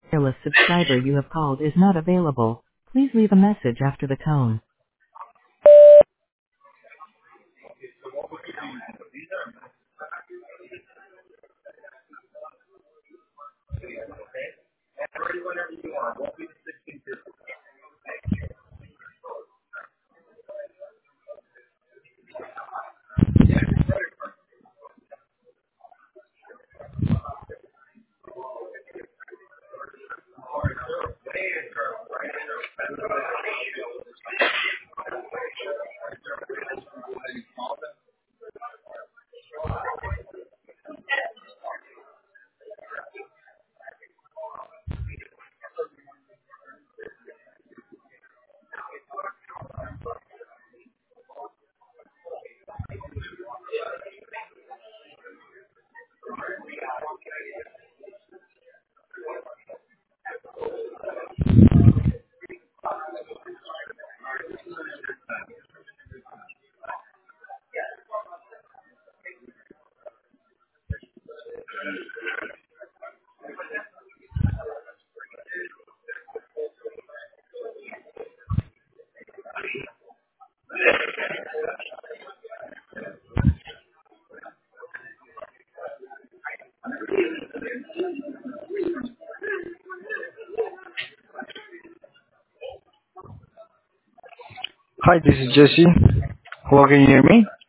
wireless subscriber you have called is not available. Please leave a message after the tone. Hi, this is Jesse. Hello, can you hear me?